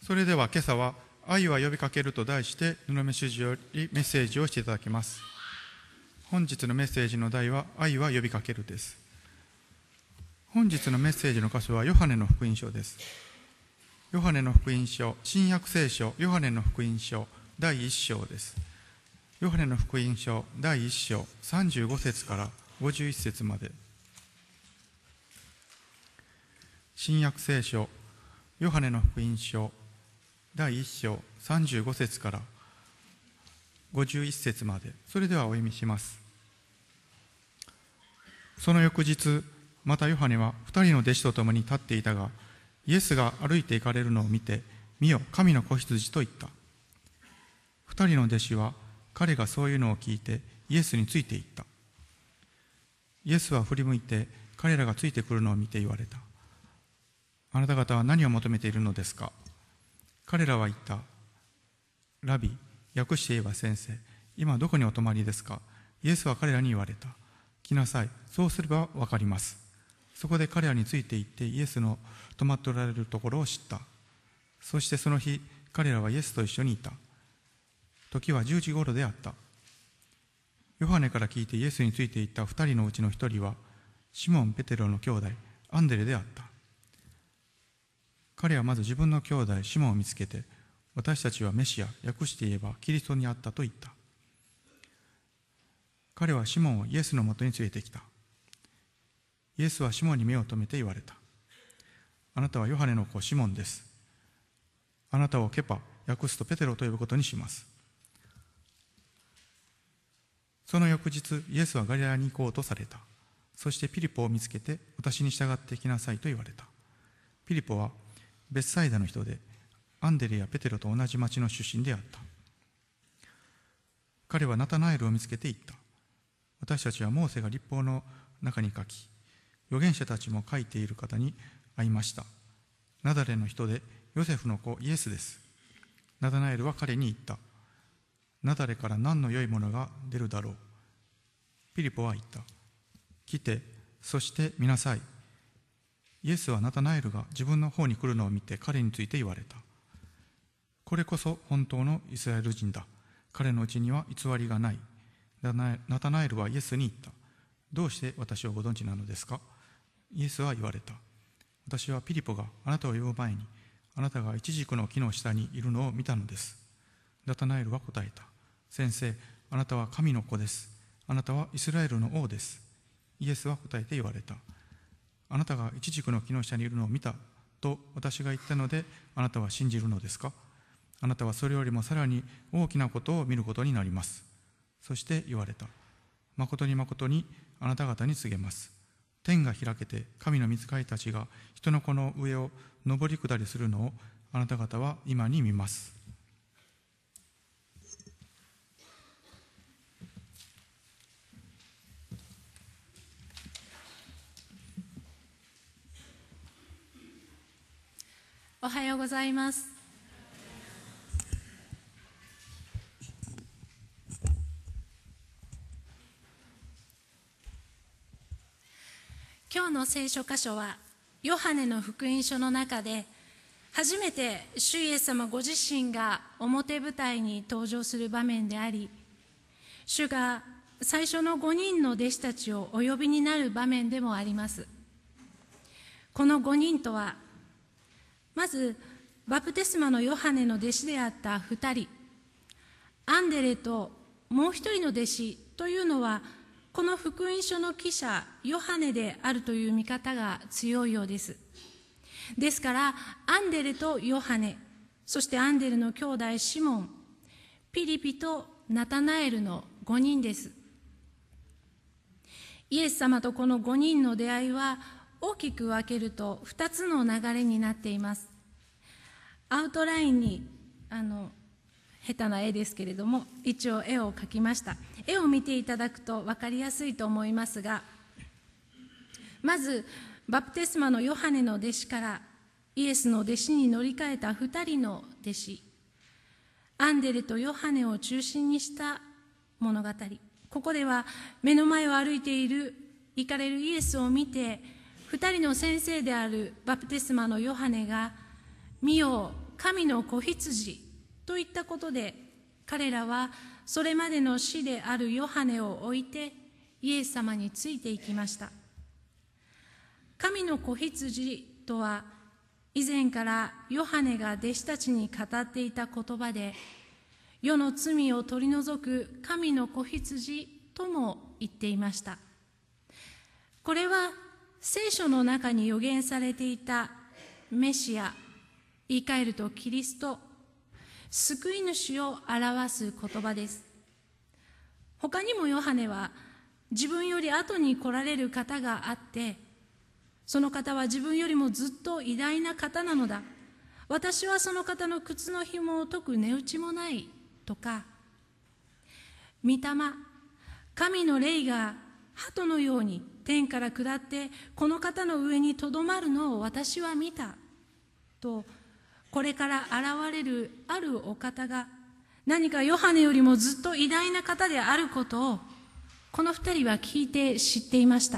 それでは今朝は愛は呼びかけると題して布目主事よりメッセージをしていただきます。本日のメッセージの題は愛は呼びかけるです。本日のメッセージの箇所はヨハネの福音書です。ヨハネの福音書、新約聖書ヨハネの福音書第1章です。ヨハネの福音書第1章35節から51節まで。新約聖書ヨハネの福音書第1章35節から51節まで。それではお読みします。その翌日、またヨハネは2人の弟子と共に立っていたが、イエスが歩いて行かれるのを見て、見よ、神の子羊と言った。2人の弟子は彼がそういうのを聞いてイエスについていった。イエスは振り向いて彼らがついてくるのを見て言われた。あなた方は何を求めているのですか。彼らは言った。ラビ、訳して言えば先生、今どこにお泊まりですか。イエスは彼らに言われた。来なさい、そうすればわかります。そこで彼らについて行ってイエスの泊まっておられるところを知った。そしてその日、彼らはイエスと一緒にいた。時は10時頃であった。ヨハネから聞いてイエスについて行った2人のうちの1人は、シモン・ペテロの兄弟、アンデレであった。彼はまず自分の兄弟シモンを見つけて、私たちはメシア、訳して言えばキリストに会ったと言った。彼はシモンをイエスのもとに連れてきた。イエスはシモンに目を留めて言われた。あなたはヨハネの子シモンです。あなたをケパ、訳すとペテロと呼ぶことにします。その翌日、イエスはガリラヤに行こうとされた。そしてピリポを見つけて、私に従ってきなさいと言われた。ピリポはベツサイダの人で、アンデレやペテロと同じ町の出身であった。彼はナタナエルを見つけて言った。私たちはモーセが律法の中に書き、預言者たちも書いている方に会いました。ナザレの人でヨセフの子イエスです。ナタナエルは彼に言った。ナザレから何の良いものが出るだろう。ピリポは言った。来て、そして見なさい。イエスはナタナエルが自分の方に来るのを見て彼について言われた。これこそ本当のイスラエル人だ。彼のうちには偽りがない。ナタナエルはイエスに言った。どうして私をご存知なのですか。イエスは言われた。私はピリポがあなたを呼ぶ前に、あなたがイチジクの木の下にいるのを見たのです。ナタナエルは答えた。先生、あなたは神の子です。あなたはイスラエルの王です。イエスは答えて言われた。あなたがイチジクの木の下にいるのを見たと私が言ったので、あなたは信じるのですか。あなたはそれよりもさらに大きなことを見ることになります。そして言われた。誠に誠にあなた方に告げます。天が開けて神の御使いたちが人の子の上を上り下りするのをあなた方は今に見ます。 おはようございます。今日の聖書箇所はヨハネの福音書の中で初めて主イエス様ご自身が表舞台に登場する場面であり、主が最初の5人の弟子たちをお呼びになる場面でもあります。この5人とは、まずバプテスマのヨハネの弟子であった2人、アンデレともう一人の弟子というのは、この福音書の記者ヨハネであるという見方が強いようです。ですからアンデレとヨハネ、そしてアンデレの兄弟シモン、ピリピとナタナエルの5人です。イエス様とこの5人の出会いは大きく分けると2つの流れになっています。アウトラインに下手な絵ですけれども、一応絵を描きました。絵を見ていただくと分かりやすいと思いますが、まずバプテスマのヨハネの弟子からイエスの弟子に乗り換えた2人の弟子、アンデレとヨハネを中心にした物語。ここでは目の前を歩いて行かれるイエスを見て、2人の先生であるバプテスマのヨハネが、見よ、 神の子羊といったことで、彼らはそれまでの師であるヨハネを置いてイエス様についていきました。神の子羊とは、以前からヨハネが弟子たちに語っていた言葉で、世の罪を取り除く神の子羊とも言っていました。これは聖書の中に予言されていたメシア、言い換えるとキリスト、救い主を表す言葉です。他にもヨハネは、自分より後に来られる方があって、その方は自分よりもずっと偉大な方なのだ、私はその方の靴の紐を解く値打ちもないとか、御霊、神の霊が鳩のように天から下ってこの方の上にとどまるのを私は見たと、これから現れるあるお方が何かヨハネよりもずっと偉大な方であることを、この二人は聞いて知っていました。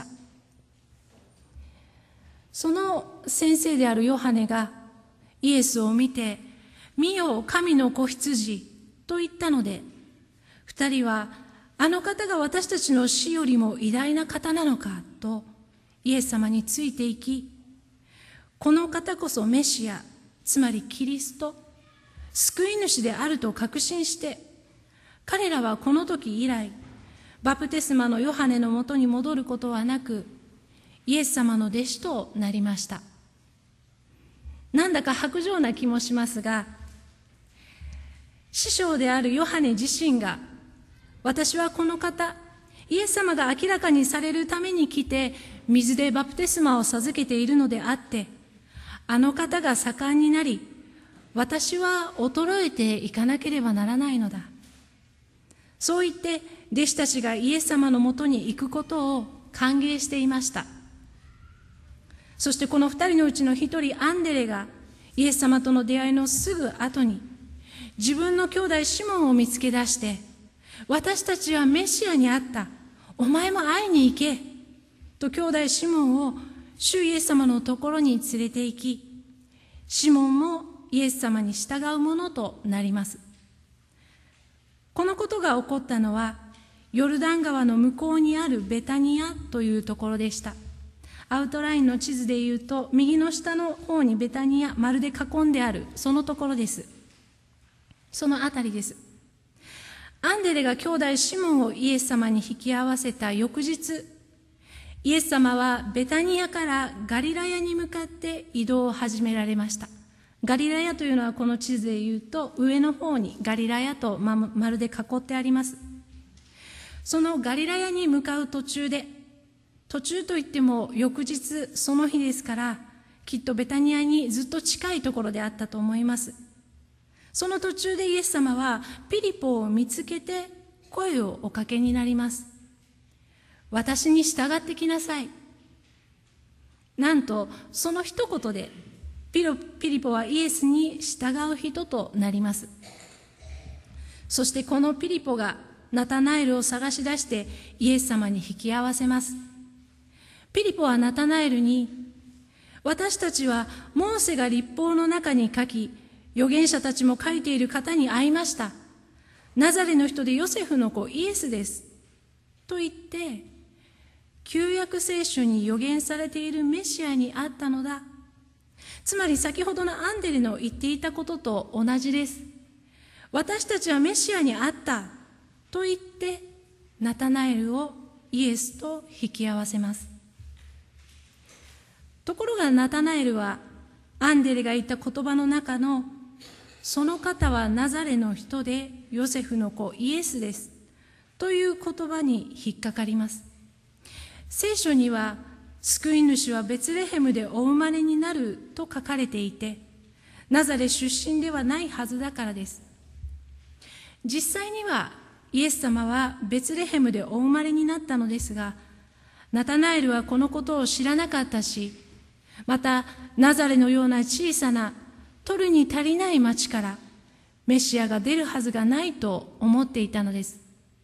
その先生であるヨハネがイエスを見て、見よ神の子羊と言ったので、二人はあの方が私たちの死よりも偉大な方なのかとイエス様についていき、この方こそメシア、つまりキリスト、救い主であると確信して、彼らはこの時以来、バプテスマのヨハネのもとに戻ることはなく、イエス様の弟子となりました。なんだか薄情な気もしますが、師匠であるヨハネ自身が、私はこの方、イエス様が明らかにされるために来て、水でバプテスマを授けているのであって、あの方が盛んになり、私は衰えていかなければならないのだ。そう言って、弟子たちがイエス様のもとに行くことを歓迎していました。そしてこの二人のうちの一人、アンデレが、イエス様との出会いのすぐ後に、自分の兄弟シモンを見つけ出して、私たちはメシアに会った。お前も会いに行け。と兄弟シモンを主イエス様のところに連れて行き、シモンもイエス様に従うものとなります。このことが起こったのは、ヨルダン川の向こうにあるベタニアというところでした。アウトラインの地図で言うと、右の下の方にベタニア、丸で囲んである、そのところです。そのあたりです。アンデレが兄弟シモンをイエス様に引き合わせた翌日、イエス様はベタニアからガリラヤに向かって移動を始められました。ガリラヤというのはこの地図で言うと、上の方にガリラヤと丸で囲ってあります。そのガリラヤに向かう途中で、途中といっても翌日その日ですから、きっとベタニアにずっと近いところであったと思います。その途中でイエス様はピリポを見つけて声をおかけになります。私に従ってきなさい。なんとその一言でピリポはイエスに従う人となります。そしてこのピリポがナタナエルを探し出してイエス様に引き合わせます。ピリポはナタナエルに、私たちはモーセが律法の中に書き、預言者たちも書いている方に会いました。ナザレの人でヨセフの子イエスです。と言って、旧約聖書に預言されているメシアに会ったのだ。つまり先ほどのアンデレの言っていたことと同じです。私たちはメシアに会ったと言って、ナタナエルをイエスと引き合わせます。ところがナタナエルはアンデレが言った言葉の中の、その方はナザレの人でヨセフの子イエスですという言葉に引っかかります。聖書には救い主はベツレヘムでお生まれになると書かれていて、ナザレ出身ではないはずだからです。実際にはイエス様はベツレヘムでお生まれになったのですが、ナタナエルはこのことを知らなかったし、またナザレのような小さな取るに足りない町からメシアが出るはずがないと思っていたのです。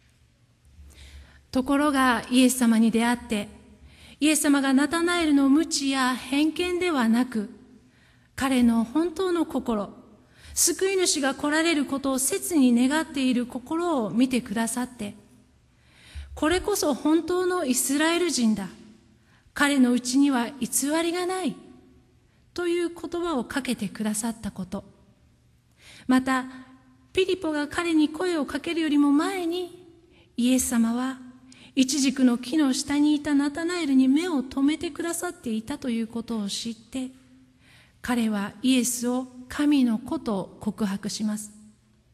ところがイエス様に出会って、イエス様がナタナエルの無知や偏見ではなく、彼の本当の心、 救い主が来られることを切に願っている心を見てくださって、これこそ本当のイスラエル人だ。彼のうちには偽りがない。という言葉をかけてくださったこと。また、ピリポが彼に声をかけるよりも前に、イエス様は、イチジクの木の下にいたナタナエルに目を留めてくださっていたということを知って、彼はイエスを神の子と告白します。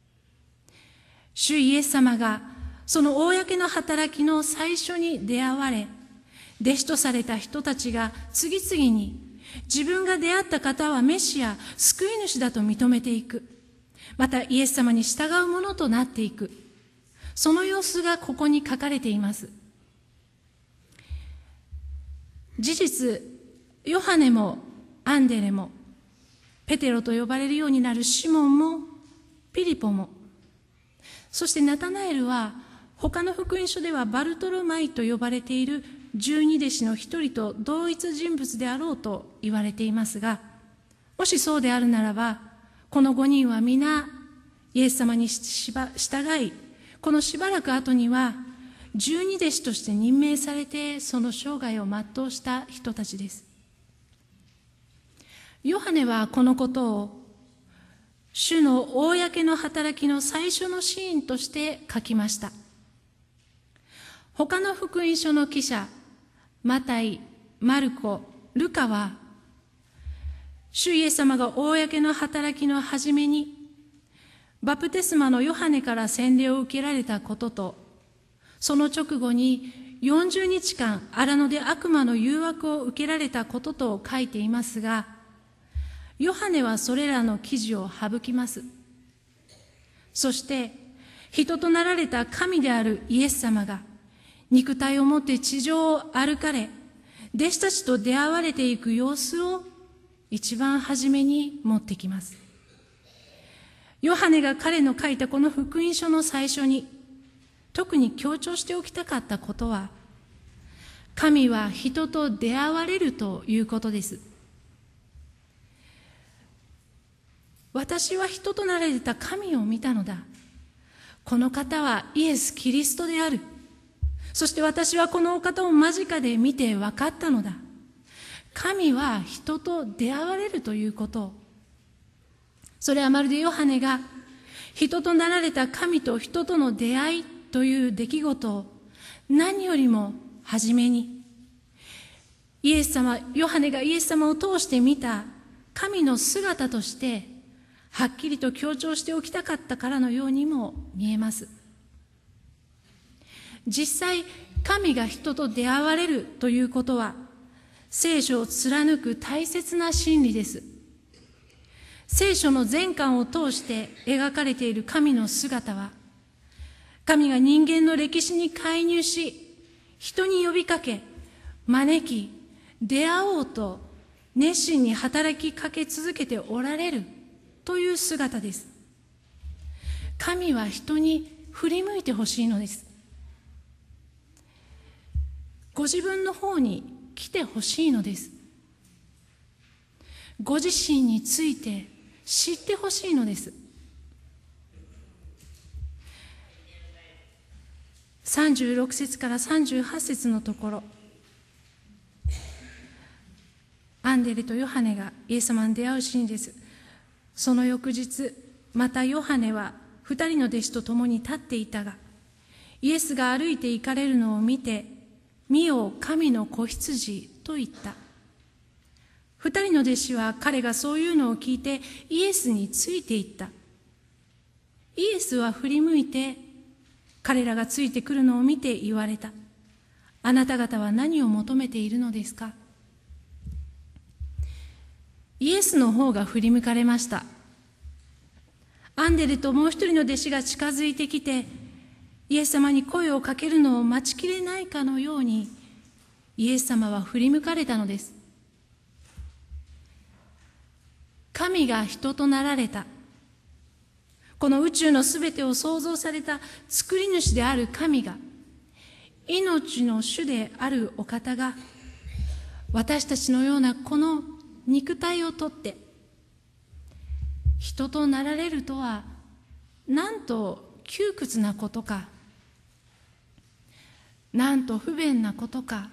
主イエス様がその公の働きの最初に出会われ、弟子とされた人たちが次々に自分が出会った方はメシア、救い主だと認めていく。またイエス様に従うものとなっていく。その様子がここに書かれています。事実、ヨハネもアンデレもペテロと呼ばれるようになるシモンもピリポも、そしてナタナエルは他の福音書ではバルトロマイと呼ばれている十二弟子の一人と同一人物であろうと言われていますが、もしそうであるならば、この5人は皆イエス様に従い、このしばらく後には十二弟子として任命されてその生涯を全うした人たちです。ヨハネはこのことを主の公の働きの最初のシーンとして書きました。他の福音書の記者、マタイ、マルコ、ルカは、主イエス様が公の働きの初めに、バプテスマのヨハネから洗礼を受けられたことと、その直後に40日間荒野で悪魔の誘惑を受けられたことと書いていますが、ヨハネはそれらの記事を省きます。そして、人となられた神であるイエス様が、肉体を持って地上を歩かれ、弟子たちと出会われていく様子を一番初めに持ってきます。ヨハネが彼の書いたこの福音書の最初に、特に強調しておきたかったことは、神は人と出会われるということです。私は人となられた神を見たのだ。この方はイエス・キリストである。そして私はこのお方を間近で見て分かったのだ。神は人と出会われるということを。それはまるでヨハネが人となられた神と人との出会いという出来事を何よりも初めに、ヨハネがイエス様を通して見た神の姿としてはっきりと強調しておきたかったからのようにも見えます。実際、神が人と出会われるということは、聖書を貫く大切な真理です。聖書の全巻を通して描かれている神の姿は、神が人間の歴史に介入し、人に呼びかけ、招き、出会おうと熱心に働きかけ続けておられるという姿です。神は人に振り向いてほしいのです。ご自分の方に来てほしいのです。ご自身について知ってほしいのです。36節から38節のところ、アンデレとヨハネがイエス様に出会うシーンです。その翌日、またヨハネは2人の弟子と共に立っていたが、イエスが歩いて行かれるのを見て、見よ神の子羊と言った。2人の弟子は彼がそういうのを聞いてイエスについていった。イエスは振り向いて彼らがついてくるのを見て言われた。あなた方は何を求めているのですか？イエスの方が振り向かれました。アンデレともう一人の弟子が近づいてきて、イエス様に声をかけるのを待ちきれないかのように、イエス様は振り向かれたのです。神が人となられた。この宇宙のすべてを創造された作り主である神が、命の主であるお方が、私たちのようなこの肉体をとって、 人となられるとはなんと窮屈なことか、なんと不便なことか、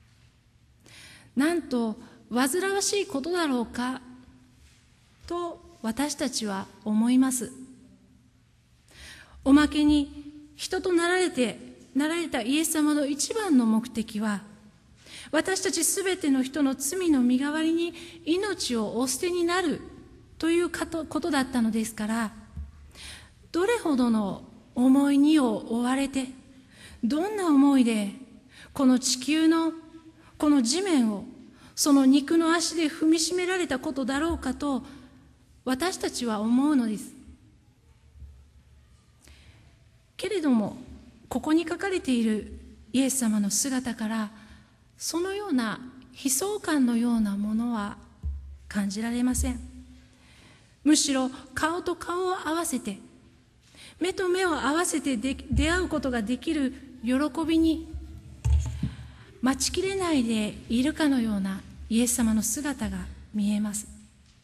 なんと煩わしいことだろうかと私たちは思います。おまけに人となられたイエス様の一番の目的は、私たちすべての人の罪の身代わりに命をお捨てになるということだったのですから、どれほどの重い荷を負われて、どんな思いでこの地球のこの地面をその肉の足で踏みしめられたことだろうかと私たちは思うのです。けれどもここに書かれているイエス様の姿からそのような悲壮感のようなものは感じられません。むしろ顔と顔を合わせて、目と目を合わせて出会うことができる喜びに待ちきれないでいるかのようなイエス様の姿が見えます。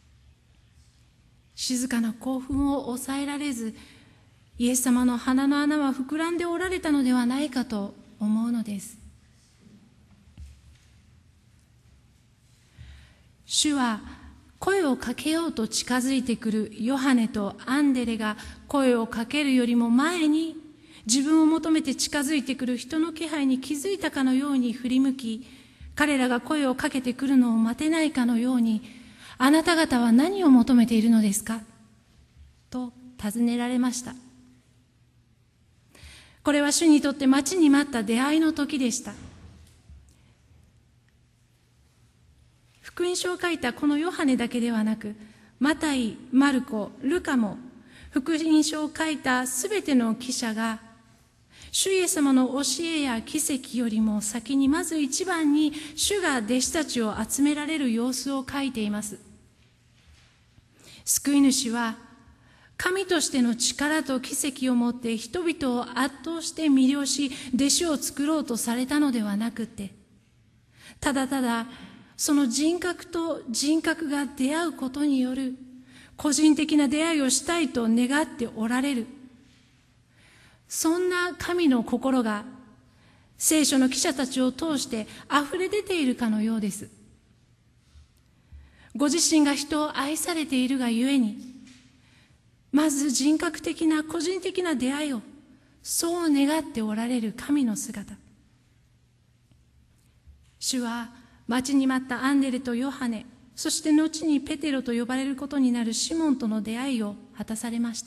静かな興奮を抑えられず、イエス様の鼻の穴は膨らんでおられたのではないかと思うのです。主は声をかけようと近づいてくるヨハネとアンデレが声をかけるよりも前に、自分を求めて近づいてくる人の気配に気づいたかのように振り向き、彼らが声をかけてくるのを待てないかのように、あなた方は何を求めているのですかと尋ねられました。これは主にとって待ちに待った出会いの時でした。福音書を書いたこのヨハネだけではなく、マタイ、マルコ、ルカも福音書を書いたすべての記者が、主イエス様の教えや奇跡よりも先にまず一番に主が弟子たちを集められる様子を書いています。救い主は神としての力と奇跡をもって人々を圧倒して魅了し、弟子を作ろうとされたのではなくて、ただただその人格と人格が出会うことによる個人的な出会いをしたいと願っておられる、そんな神の心が聖書の記者たちを通して溢れ出ているかのようです。ご自身が人を愛されているがゆえに、まず人格的な個人的な出会いをそう願っておられる神の姿。主は待ちに待ったアンデレとヨハネ、そして後にペテロと呼ばれることになるシモンとの出会いを果たされました。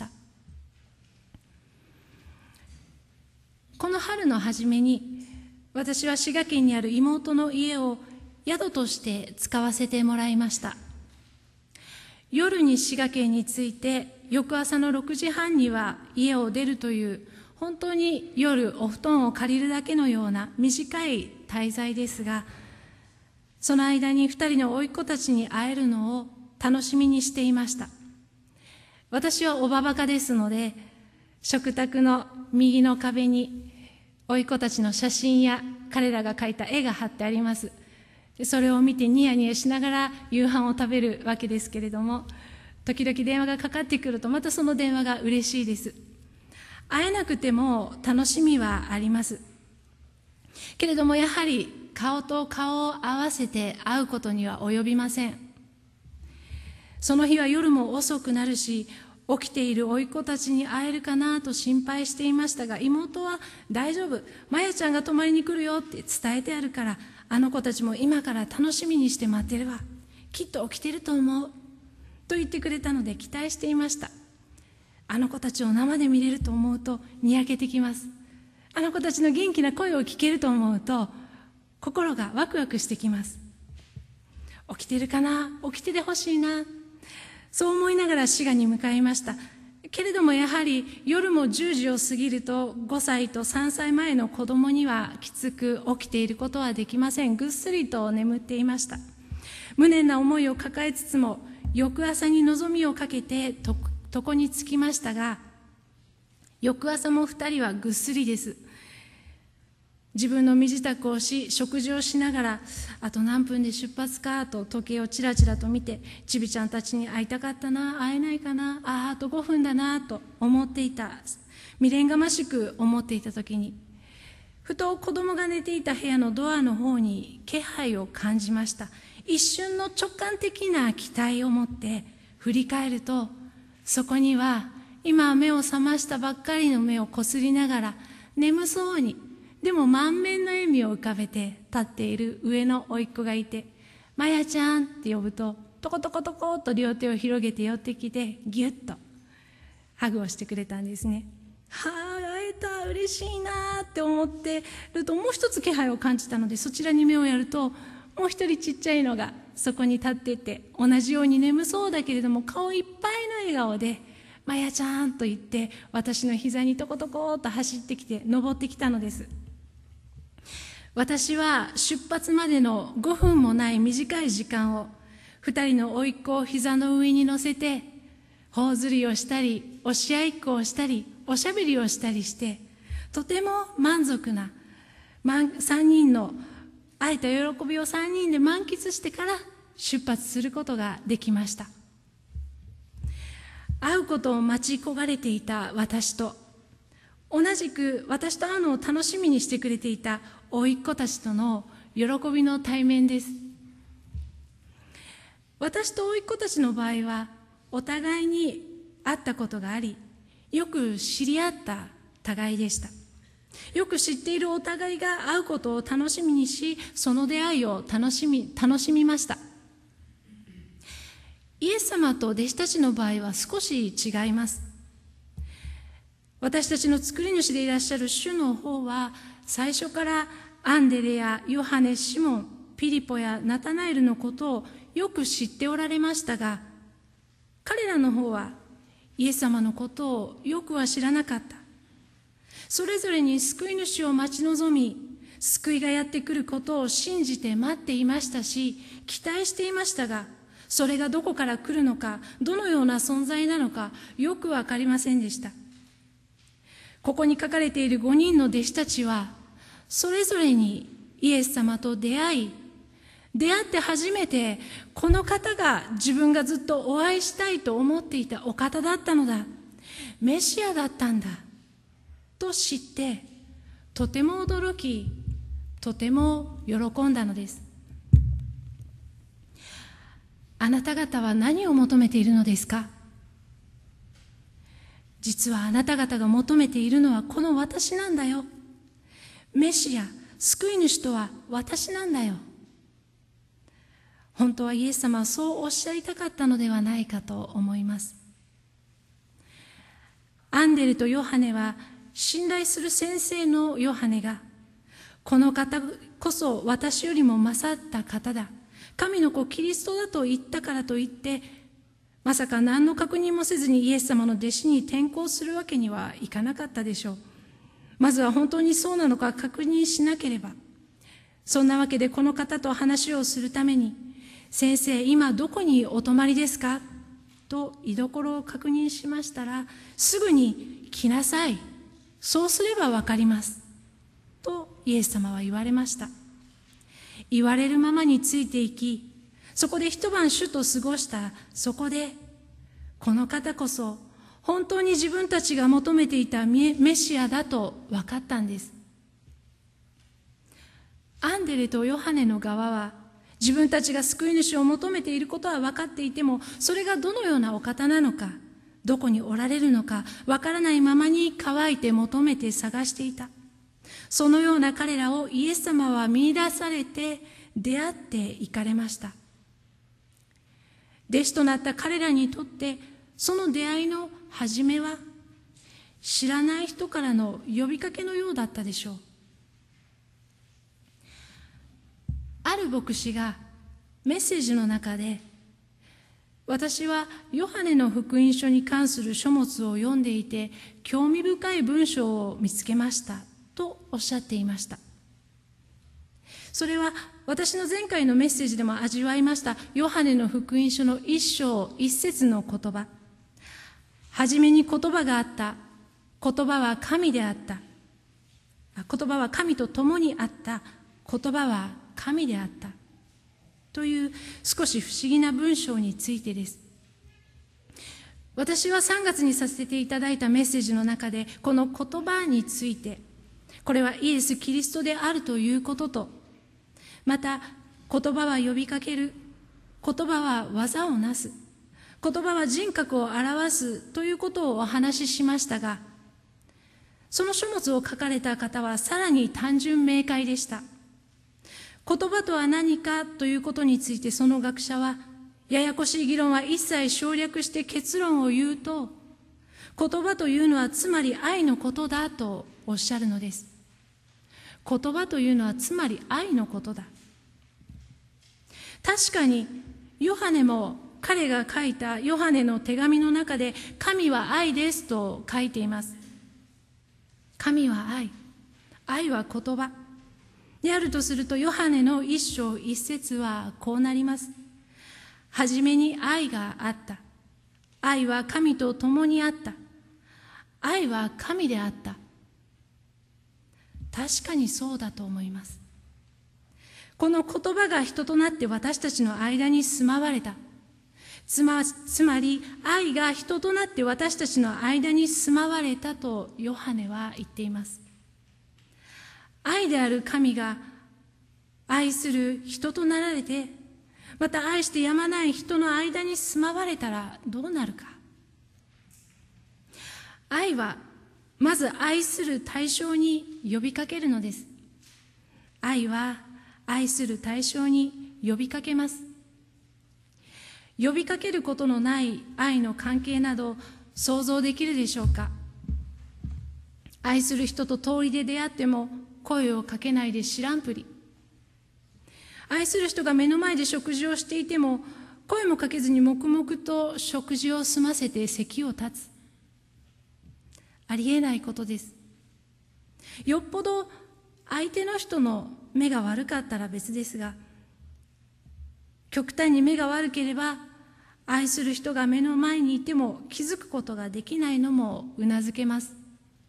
この春の初めに、私は滋賀県にある妹の家を宿として使わせてもらいました。夜に滋賀県に着いて、翌朝の6時半には家を出るという、本当に夜お布団を借りるだけのような短い滞在ですが、その間に2人の甥っ子たちに会えるのを楽しみにしていました。私はおばばかですので、食卓の右の壁に甥っ子たちの写真や彼らが描いた絵が貼ってあります。それを見てニヤニヤしながら夕飯を食べるわけですけれども、時々電話がかかってくるとまたその電話が嬉しいです。会えなくても楽しみはあります。けれどもやはり顔と顔を合わせて会うことには及びません。その日は夜も遅くなるし、起きている甥っ子たちに会えるかなと心配していましたが、妹は大丈夫、まやちゃんが泊まりに来るよって伝えてあるから、あの子たちも今から楽しみにして待ってるわ、きっと起きてると思うと言ってくれたので期待していました。あの子たちを生で見れると思うとにやけてきます。あの子たちの元気な声を聞けると思うと心がワクワクしてきます。起きてるかな、起きててほしいな、そう思いながら滋賀に向かいました。けれどもやはり夜も10時を過ぎると5歳と3歳前の子供にはきつく起きていることはできません。ぐっすりと眠っていました。無念な思いを抱えつつも翌朝に望みをかけて床に着きましたが、翌朝も2人はぐっすりです。 自分の身支度をし、食事をしながら、あと何分で出発かと時計をちらちらと見て、ちびちゃんたちに会いたかったな、会えないかな、あと5分だなと思っていた。未練がましく思っていた時に、ふと子供が寝ていた部屋のドアの方に気配を感じました。一瞬の直感的な期待を持って振り返ると、そこには今目を覚ましたばっかりの目をこすりながら眠そうに、でも満面の笑みを浮かべて立っている上の甥っ子がいて、まやちゃんって呼ぶと、トコトコトコと両手を広げて寄ってきて、ぎゅっとハグをしてくれたんですね。会えた、嬉しいなって思ってると、もう一つ気配を感じたので、そちらに目をやると、もう一人ちっちゃいのがそこに立っていて、同じように眠そうだけれども顔いっぱいの笑顔で、まやちゃんと言って私の膝にトコトコと走ってきて登ってきたのです。私は出発までの5分もない短い時間を、2人の甥っ子を膝の上に乗せて頬ずりをしたり、押し合いっこをしたり、おしゃべりをしたりして、とても満足な3人の会えた喜びを3人で満喫してから出発することができました。会うことを待ち焦がれていた私と、同じく私と会うのを楽しみにしてくれていた甥っ子たちとの喜びの対面です。私と甥っ子たちの場合は、お互いに会ったことがあり、よく知り合った互いでした。よく知っているお互いが会うことを楽しみにし、その出会いを楽しみました。イエス様と弟子たちの場合は少し違います。私たちの作り主でいらっしゃる主の方は、最初からアンデレやヨハネ、シモン、ピリポやナタナエルのことをよく知っておられましたが、彼らの方はイエス様のことをよくは知らなかった。それぞれに救い主を待ち望み、救いがやってくることを信じて待っていましたし、期待していましたが、それがどこから来るのか、どのような存在なのか、よくわかりませんでした。ここに書かれている5人の弟子たちは、それぞれにイエス様と出会って初めて、この方が自分がずっとお会いしたいと思っていたお方だったのだ、メシアだったんだと知って、とても驚き、とても喜んだのです。あなた方は何を求めているのですか？実はあなた方が求めているのはこの私なんだよ。メシア、救い主とは私なんだよ。本当はイエス様はそうおっしゃりたかったのではないかと思います。アンデルとヨハネは、信頼する先生のヨハネが、この方こそ私よりも勝った方だ、神の子キリストだと言ったからといって、まさか何の確認もせずにイエス様の弟子に転校するわけにはいかなかったでしょう。まずは本当にそうなのか確認しなければ。そんなわけでこの方と話をするために、先生、今どこにお泊まりですかと居所を確認しましたら、すぐに来なさい。そうすればわかります。とイエス様は言われました。言われるままについていき、そこで一晩主と過ごした。そこで、この方こそ本当に自分たちが求めていたメシアだと分かったんです。アンデレとヨハネの側は、自分たちが救い主を求めていることは分かっていても、それがどのようなお方なのか、どこにおられるのか分からないままに乾いて求めて探していた。そのような彼らをイエス様は見出されて出会って行かれました。弟子となった彼らにとって、その出会いの始めは、知らない人からの呼びかけのようだったでしょう。ある牧師がメッセージの中で、私はヨハネの福音書に関する書物を読んでいて、興味深い文章を見つけましたとおっしゃっていました。それは私の前回のメッセージでも味わいましたヨハネの福音書の1章1節の言葉。はじめに言葉があった。言葉は神であった。 言葉は神と共にあった。言葉は神であった。という少し不思議な文章についてです。私は3月にさせていただいたメッセージの中で、この言葉について、これはイエス・キリストであるということと、また言葉は呼びかける、言葉は技をなす、言葉は人格を表すということをお話ししましたが、その書物を書かれた方はさらに単純明快でした。言葉とは何かということについてその学者は、ややこしい議論は一切省略して結論を言うと、言葉というのはつまり愛のことだとおっしゃるのです。言葉というのはつまり愛のことだ。確かにヨハネも彼が書いたヨハネの手紙の中で、神は愛ですと書いています。神は愛、愛は言葉であるとすると、ヨハネの一章一節はこうなります。はじめに愛があった。愛は神と共にあった。愛は神であった。確かにそうだと思います。この言葉が人となって私たちの間に住まわれた。つまり愛が人となって私たちの間に住まわれたとヨハネは言っています。愛である神が愛する人となられて、また愛してやまない人の間に住まわれたらどうなるか。愛はまず愛する対象に呼びかけるのです。愛は愛する対象に呼びかけます。呼びかけることのない愛の関係など想像できるでしょうか。愛する人と通りで出会っても声をかけないで知らんぷり。愛する人が目の前で食事をしていても声もかけずに黙々と食事を済ませて席を立つ。ありえないことです。よっぽど相手の人の目が悪かったら別ですが、極端に目が悪ければ愛する人が目の前にいても気づくことができないのもうなずけます。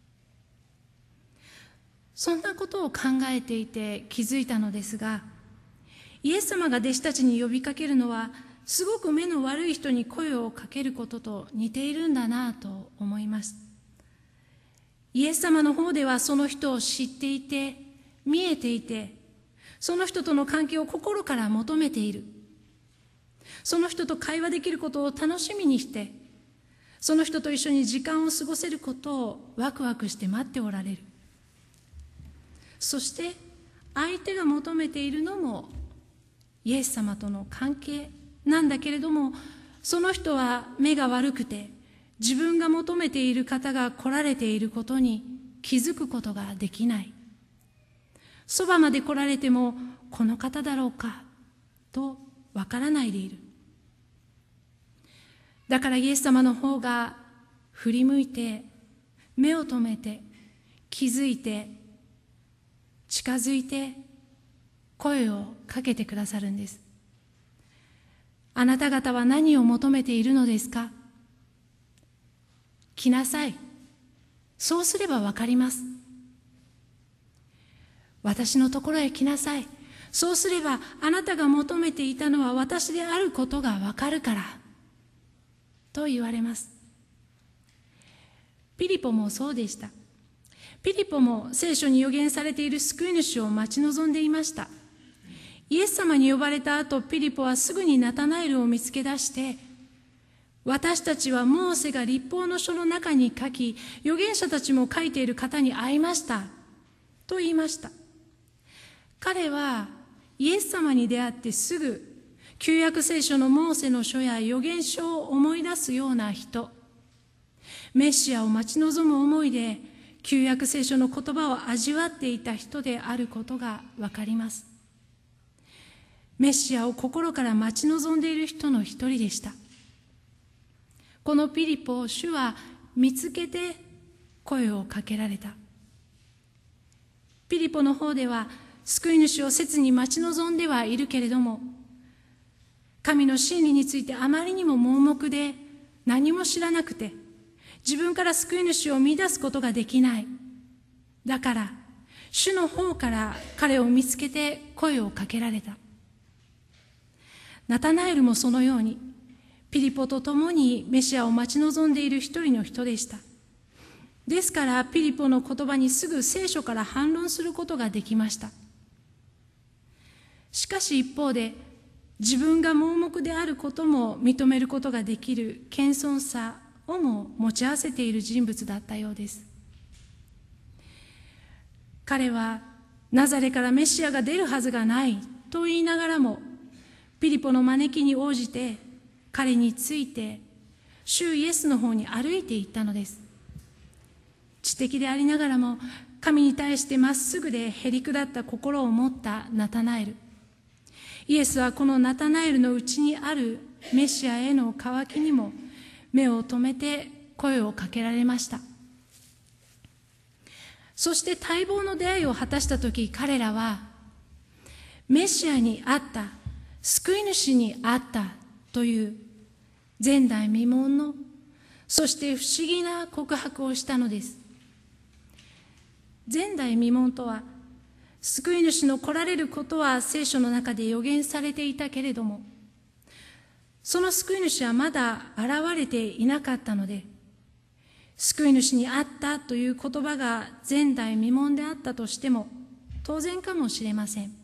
そんなことを考えていて気づいたのですが、イエス様が弟子たちに呼びかけるのは、すごく目の悪い人に声をかけることと似ているんだなと思います。イエス様の方ではその人を知っていて、見えていて、その人との関係を心から求めている。その人と会話できることを楽しみにして、その人と一緒に時間を過ごせることをワクワクして待っておられる。そして相手が求めているのもイエス様との関係なんだけれども、その人は目が悪くて自分が求めている方が来られていることに気づくことができない。そばまで来られてもこの方だろうかとわからないでいる。だからイエス様の方が振り向いて目を留めて気づいて近づいて声をかけてくださるんです。あなた方は何を求めているのですか？来なさい。そうすればわかります。私のところへ来なさい。そうすればあなたが求めていたのは私であることがわかるからと言われます。ピリポもそうでした。ピリポも聖書に予言されている救い主を待ち望んでいました。イエス様に呼ばれた後、ピリポはすぐにナタナエルを見つけ出して、私たちはモーセが律法の書の中に書き、預言者たちも書いている方に会いましたと言いました。彼はイエス様に出会ってすぐ旧約聖書のモーセの書や預言書を思い出すような人、メシアを待ち望む思いで旧約聖書の言葉を味わっていた人であることがわかります。メシアを心から待ち望んでいる人の一人でした。このピリポを主は見つけて声をかけられた。ピリポの方では救い主を切に待ち望んではいるけれども、神の真理についてあまりにも盲目で何も知らなくて、自分から救い主を見出すことができない。だから主の方から彼を見つけて声をかけられた。ナタナエルもそのようにピリポと共にメシアを待ち望んでいる一人の人でした。ですからピリポの言葉にすぐ聖書から反論することができました。しかし一方で、自分が盲目であることも認めることができる謙遜さをも持ち合わせている人物だったようです。彼はナザレからメシアが出るはずがないと言いながらも、ピリポの招きに応じて彼について主イエスの方に歩いていったのです。知的でありながらも神に対してまっすぐでへりくだった心を持ったナタナエル。イエスはこのナタナエルのうちにあるメシアへの渇きにも目を留めて声をかけられました。そして待望の出会いを果たしたとき、彼らはメシアに会った、救い主に会ったという前代未聞の、そして不思議な告白をしたのです。前代未聞とは、救い主の来られることは聖書の中で予言されていたけれども、その救い主はまだ現れていなかったので、救い主に会ったという言葉が前代未聞であったとしても当然かもしれません。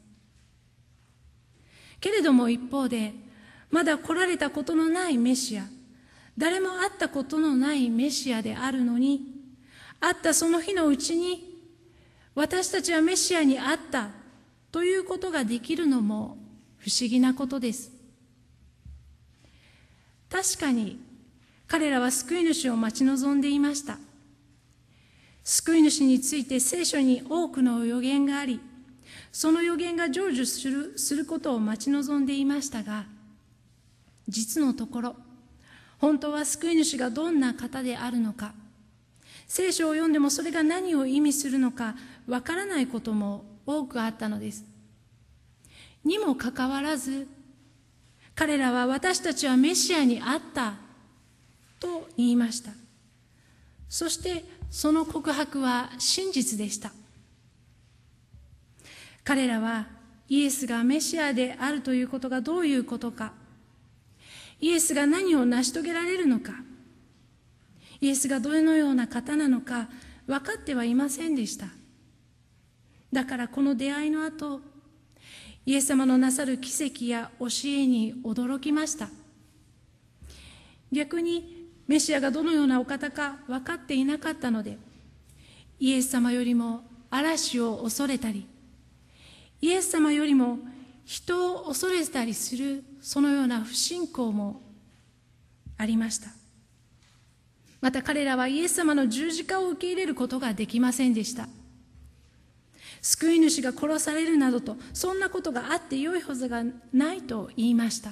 けれども一方で、まだ来られたことのないメシア、誰も会ったことのないメシアであるのに、会ったその日のうちに私たちはメシアに会ったということができるのも不思議なことです。確かに彼らは救い主を待ち望んでいました。救い主について聖書に多くの予言があり、その予言が成就することを待ち望んでいましたが、実のところ、本当は救い主がどんな方であるのか、聖書を読んでもそれが何を意味するのかわからないことも多くあったのです。にもかかわらず、彼らは私たちはメシアに会ったと言いました。そしてその告白は真実でした。彼らはイエスがメシアであるということがどういうことか、イエスが何を成し遂げられるのか、イエスがどのような方なのか分かってはいませんでした。だからこの出会いの後、イエス様のなさる奇跡や教えに驚きました。逆にメシアがどのようなお方か分かっていなかったので、イエス様よりも嵐を恐れたり、イエス様よりも人を恐れたりする、そのような不信仰もありました。また彼らはイエス様の十字架を受け入れることができませんでした。救い主が殺されるなどと、そんなことがあってよいはずがないと言いました。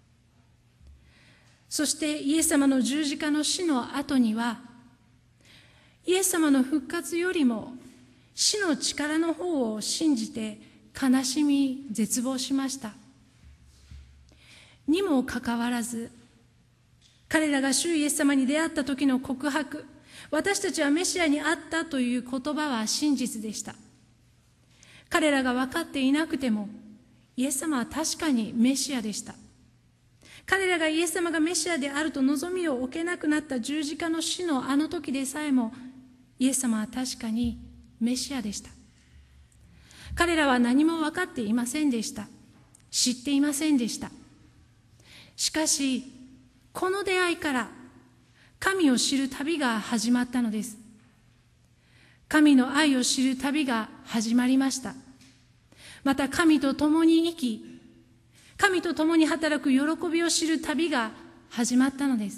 そしてイエス様の十字架の死の後には、イエス様の復活よりも死の力の方を信じて悲しみ絶望しました。にもかかわらず、彼らが主イエス様に出会った時の告白、私たちはメシアに会ったという言葉は真実でした。彼らが分かっていなくても、イエス様は確かにメシアでした。彼らがイエス様がメシアであると望みを置けなくなった十字架の死のあの時でさえも、イエス様は確かにメシアでした。彼らは何も分かっていませんでした。知っていませんでした。しかし、この出会いから神を知る旅が始まったのです。神の愛を知る旅が始まりました。また神と共に生き、神と共に働く喜びを知る旅が始まったのです。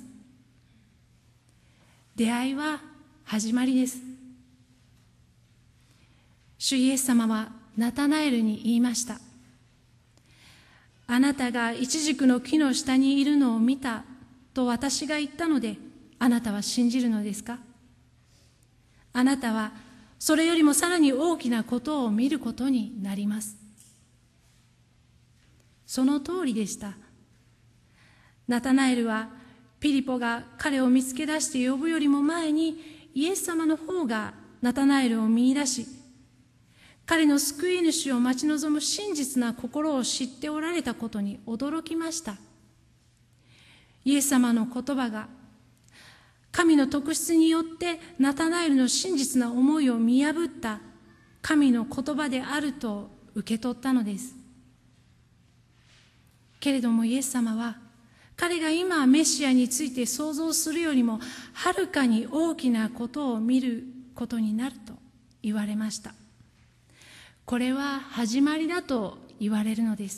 出会いは始まりです。主イエス様はナタナエルに言いました。あなたがイチジクの木の下にいるのを見たと私が言ったので、あなたは信じるのですか？あなたはそれよりもさらに大きなことを見ることになります。その通りでした。ナタナエルはピリポが彼を見つけ出して呼ぶよりも前に、イエス様の方がナタナエルを見出し、 彼の救い主を待ち望む真実な心を知っておられたことに驚きました。イエス様の言葉が神の特質によってナタナエルの真実な思いを見破った神の言葉であると受け取ったのです。けれどもイエス様は彼が今メシアについて想像するよりもはるかに大きなことを見ることになると言われました。これは始まりだと言われるのです。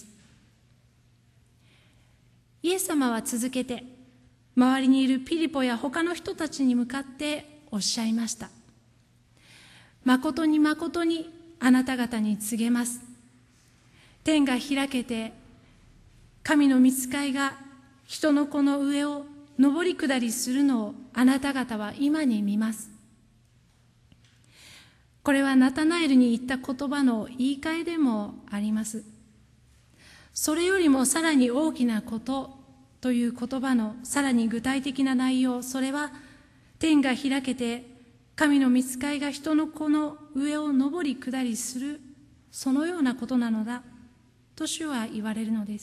イエス様は続けて周りにいるピリポや他の人たちに向かっておっしゃいました。誠に誠にあなた方に告げます。天が開けて神の御使いが人の子の上を上り下りするのをあなた方は今に見ます。これはナタナエルに言った言葉の言い換えでもあります。それよりもさらに大きなことという言葉のさらに具体的な内容、それは天が開けて神の御使いが人の子の上を上り下りする、そのようなことなのだと主は言われるのです。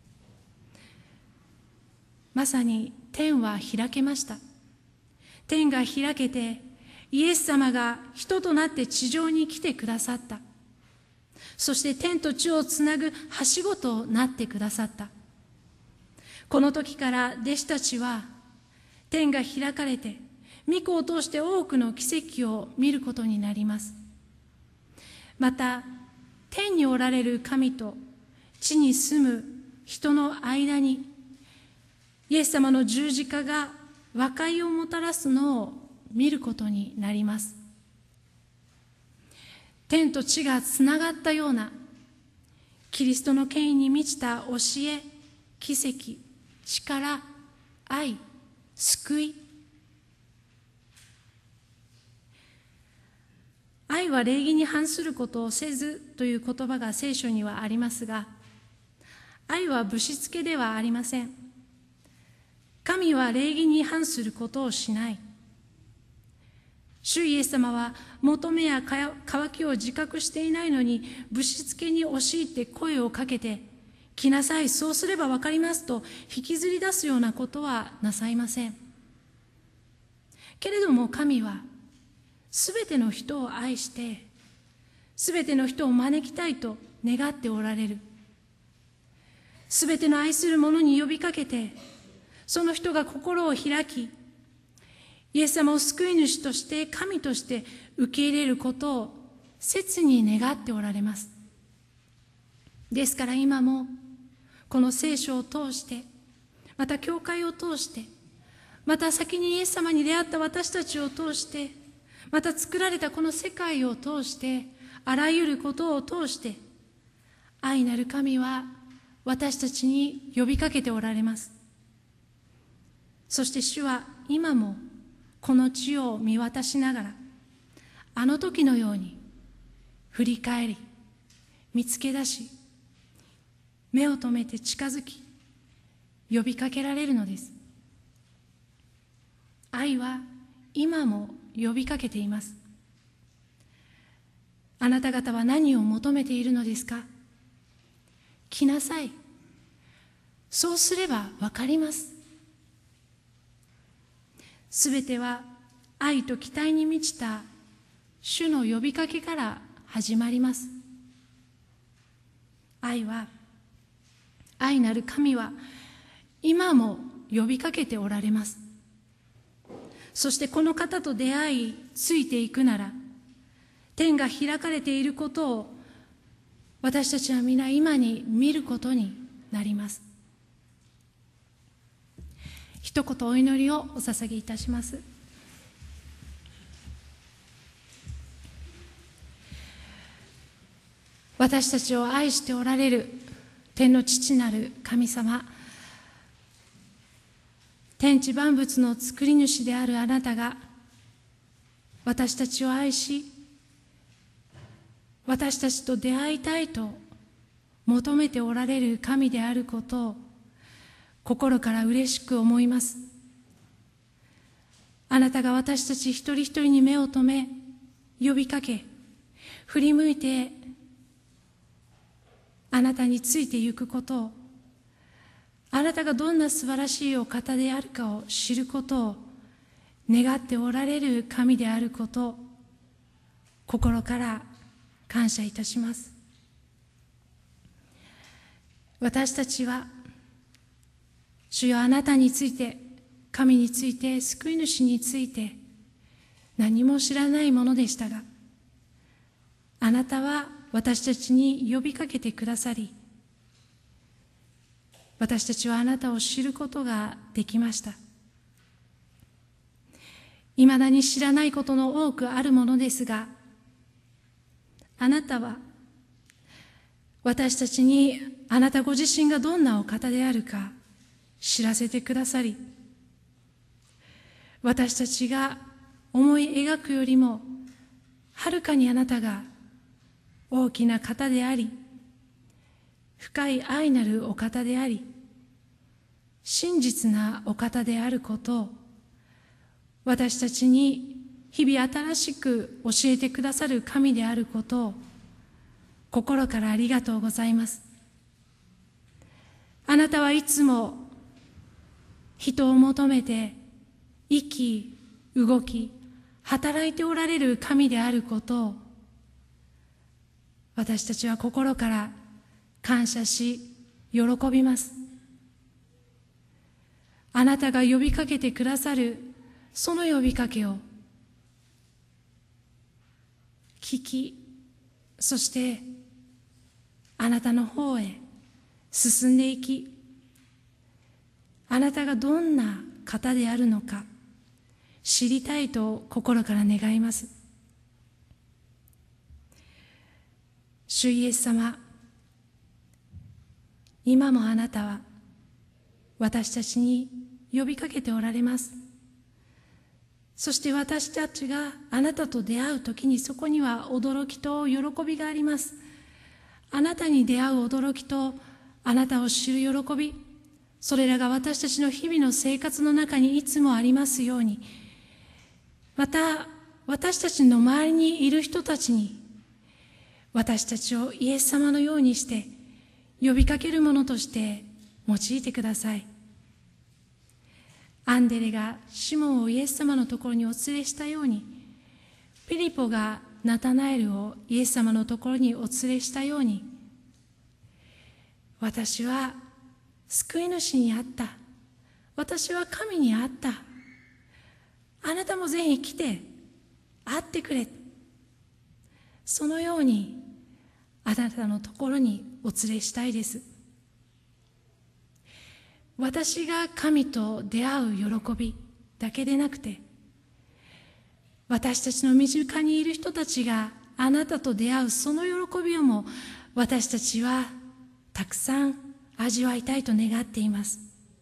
まさに天は開けました。天が開けてイエス様が人となって地上に来てくださった。そして天と地をつなぐはしごとなってくださった。この時から弟子たちは天が開かれて御子を通して多くの奇跡を見ることになります。また天におられる神と地に住む人の間にイエス様の十字架が和解をもたらすのを見ることになります。天と地がつながったようなキリストの権威に満ちた教え、奇跡、力、愛、救い。愛は礼儀に反することをせずという言葉が聖書にはありますが、愛はぶしつけではありません。神は礼儀に反することをしない。主イエス様は求めや渇きを自覚していないのにぶしつけに押し入って声をかけて、来なさい、そうすればわかりますと引きずり出すようなことはなさいません。けれども神はすべての人を愛してすべての人を招きたいと願っておられる。すべての愛する者に呼びかけて、その人が心を開き、イエス様を救い主として神として受け入れることを切に願っておられます。ですから今もこの聖書を通して、また教会を通して、また先にイエス様に出会った私たちを通して、また作られたこの世界を通して、あらゆることを通して、愛なる神は私たちに呼びかけておられます。そして主は今もこの地を見渡しながら、あの時のように振り返り、見つけ出し、目を留めて近づき、呼びかけられるのです。愛は今も呼びかけています。あなた方は何を求めているのですか？来なさい。そうすればわかります。すべては愛と期待に満ちた主の呼びかけから始まります。愛なる神は今も呼びかけておられます。そしてこの方と出会いついていくなら、天が開かれていることを私たちは皆今に見ることになります。一言お祈りをお捧げいたします。私たちを愛しておられる天の父なる神様、天地万物の作り主であるあなたが私たちを愛し、私たちと出会いたいと求めておられる神であることを心から嬉しく思います。あなたが私たち一人一人に目を留め、呼びかけ、 振り向いてあなたについていくことを、あなたがどんな素晴らしいお方であるかを知ることを願っておられる神であることを心から感謝いたします。私たちは主よ、あなたについて、神について、救い主について何も知らないものでしたが、あなたは私たちに呼びかけてくださり、私たちはあなたを知ることができました。いまだに知らないことの多くあるものですが、あなたは私たちにあなたご自身がどんなお方であるか知らせてくださり、私たちが思い描くよりもはるかにあなたが大きな方であり、深い愛なるお方であり、真実なお方であることを私たちに日々新しく教えてくださる神であることを心からありがとうございます。あなたはいつも人を求めて生き、動き、働いておられる神であることを私たちは心から感謝し喜びます。あなたが呼びかけてくださるその呼びかけを聞き、そしてあなたの方へ進んでいき、あなたがどんな方であるのか知りたいと心から願います。主イエス様、今もあなたは私たちに呼びかけておられます。そして私たちがあなたと出会うときにそこには驚きと喜びがあります。あなたに出会う驚きとあなたを知る喜び、それらが私たちの日々の生活の中にいつもありますように、また私たちの周りにいる人たちに私たちをイエス様のようにして呼びかけるものとして用いてください。アンデレがシモンをイエス様のところにお連れしたように、ピリポがナタナエルをイエス様のところにお連れしたように、私は救い主に会った。私は神に会った。あなたもぜひ来て会ってくれ。そのようにあなたのところにお連れしたいです。私が神と出会う喜びだけでなくて、私たちの身近にいる人たちがあなたと出会うその喜びをも私たちはたくさん味わいたいと願っています。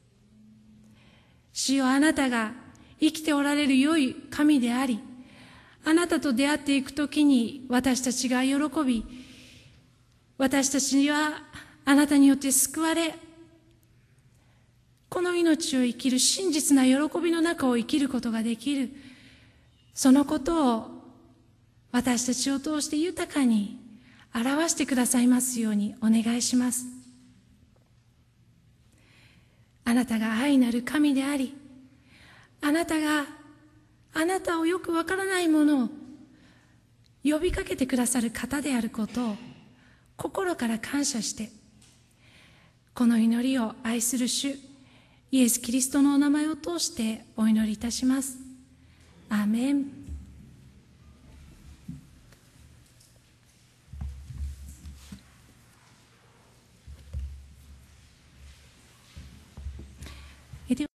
主よ、あなたが生きておられる良い神であり、あなたと出会っていくときに私たちが喜び、私たちはあなたによって救われ、この命を生きる真実な喜びの中を生きることができる、そのことを私たちを通して豊かに表してくださいますようにお願いします。あなたが愛なる神であり、あなたがあなたをよくわからないものを呼びかけてくださる方であることを心から感謝して、この祈りを愛する主イエス・キリストのお名前を通してお祈りいたします。アーメン。